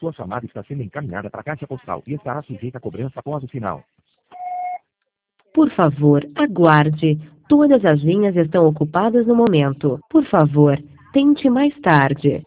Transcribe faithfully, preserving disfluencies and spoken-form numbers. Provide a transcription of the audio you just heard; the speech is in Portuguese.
Sua chamada está sendo encaminhada para a caixa postal e estará sujeita a cobrança após o sinal. Por favor, aguarde. Todas as linhas estão ocupadas no momento. Por favor, tente mais tarde.